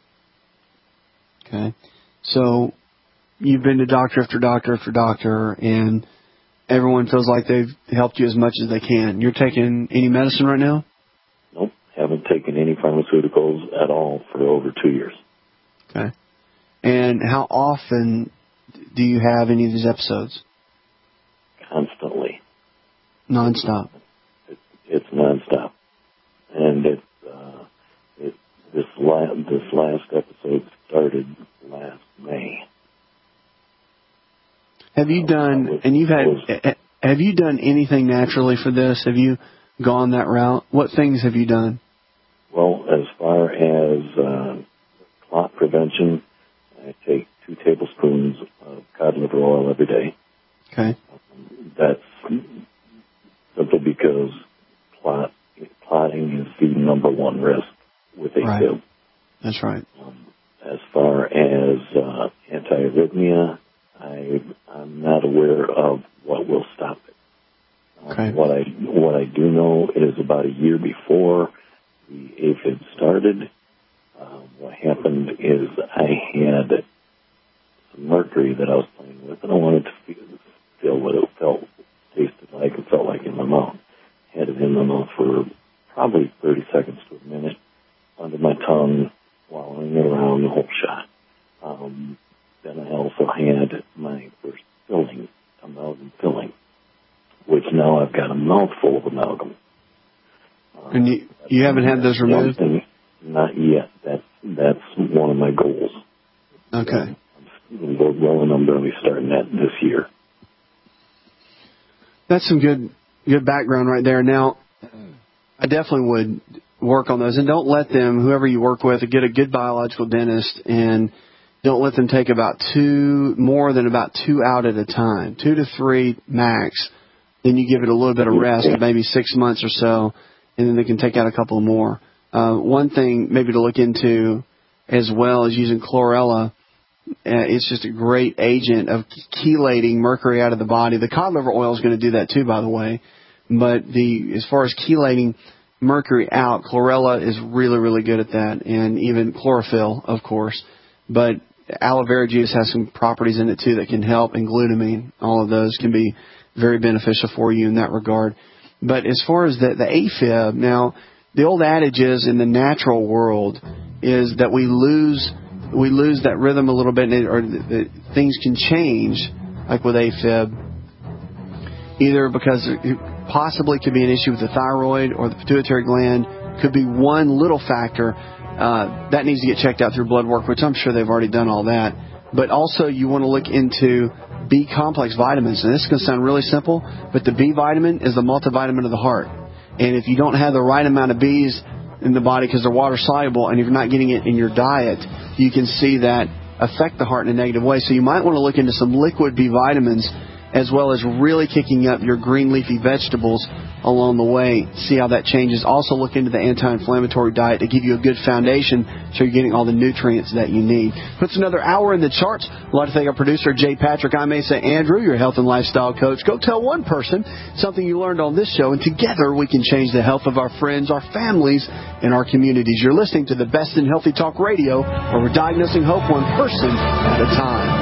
Okay. So you've been to doctor after doctor after doctor, and everyone feels like they've helped you as much as they can. You're taking any medicine right now? Nope. Haven't taken any pharmaceuticals at all for over two years. Okay. And how often do you have any of these episodes? Constantly. Nonstop? It, it's nonstop. And it, uh, it, this, la- this last episode started last May. Have you done, and you've had, have you done anything naturally for this? Have you gone that route? What things have you done? Well, as far as uh, clot prevention, I take two tablespoons of cod liver oil every day. Okay. Um, that's simply because clot, clotting is the number one risk with AFib. Right. That's right. Um, as far as uh, antiarrhythmia, I, I'm not aware of what will stop it. Um, okay. What I what I do know is about a year before the AFib started, um, what happened is I had some mercury that I was playing with, and I wanted to feel, feel what it felt, tasted like, and felt like in my mouth. Had it in my mouth for probably thirty seconds to a minute, under my tongue, swallowing it around the whole shot. Um, then I also had my first filling, amalgam filling, which now I've got a mouthful of amalgam. Uh, and you you haven't had those removed? Not yet. That's that's one of my goals. Okay. I'm well, and I'm going to be starting that this year. That's some good good background right there. Now, I definitely would work on those, and don't let them, whoever you work with, get a good biological dentist, and don't let them take about two, more than about two out at a time, two to three max. Then you give it a little bit of rest, maybe six months or so, and then they can take out a couple more. Uh, one thing maybe to look into as well is using chlorella. Uh, it's just a great agent of chelating mercury out of the body. The cod liver oil is going to do that too, by the way. But the as far as chelating mercury out, chlorella is really, really good at that, and even chlorophyll, of course. But aloe vera juice has some properties in it too that can help, and glutamine. All of those can be very beneficial for you in that regard. But as far as the, the AFib, now, the old adage is in the natural world is that we lose we lose that rhythm a little bit, or that things can change, like with AFib, either because it possibly could be an issue with the thyroid or the pituitary gland, could be one little factor. Uh, that needs to get checked out through blood work, which I'm sure they've already done all that. But also you want to look into B-complex vitamins. And this is going to sound really simple, but the B vitamin is the multivitamin of the heart. And if you don't have the right amount of B's in the body because they're water-soluble, and if you're not getting it in your diet, you can see that affect the heart in a negative way. So you might want to look into some liquid B vitamins, as well as really kicking up your green leafy vegetables along the way. See how that changes. Also look into the anti-inflammatory diet to give you a good foundation so you're getting all the nutrients that you need. Puts another hour in the charts. I'd like to thank our producer, Jay Patrick. I'm Asa Andrew, your health and lifestyle coach. Go tell one person something you learned on this show, and together we can change the health of our friends, our families, and our communities. You're listening to the best in Healthy Talk Radio, where we're diagnosing hope one person at a time.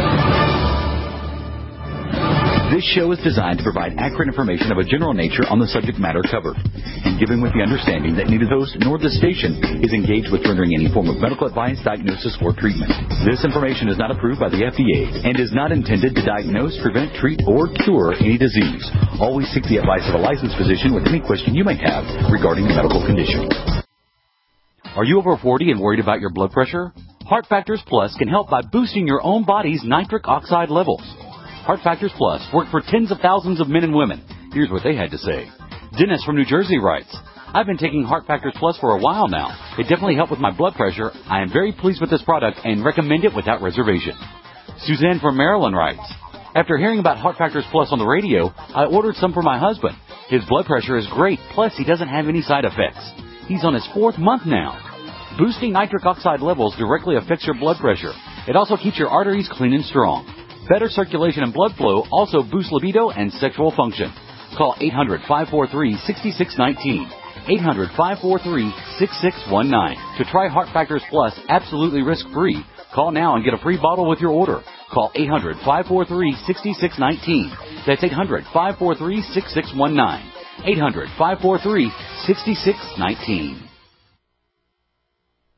This show is designed to provide accurate information of a general nature on the subject matter covered, and given with the understanding that neither host nor the station is engaged with rendering any form of medical advice, diagnosis, or treatment. This information is not approved by the F D A and is not intended to diagnose, prevent, treat, or cure any disease. Always seek the advice of a licensed physician with any question you may have regarding a medical condition. Are you over forty and worried about your blood pressure? Heart Factors Plus can help by boosting your own body's nitric oxide levels. Heart Factors Plus work for tens of thousands of men and women. Here's what they had to say. Dennis from New Jersey writes, I've been taking Heart Factors Plus for a while now. It definitely helped with my blood pressure. I am very pleased with this product and recommend it without reservation. Suzanne from Maryland writes, after hearing about Heart Factors Plus on the radio, I ordered some for my husband. His blood pressure is great, plus he doesn't have any side effects. He's on his fourth month now. Boosting nitric oxide levels directly affects your blood pressure. It also keeps your arteries clean and strong. Better circulation and blood flow also boosts libido and sexual function. Call eight hundred, five four three, six six one nine, eight hundred, five four three, six six one nine. To try Heart Factors Plus absolutely risk-free, call now and get a free bottle with your order. Call eight hundred, five four three, six six one nine. That's eight hundred, five four three, six six one nine. eight hundred, five four three, six six one nine.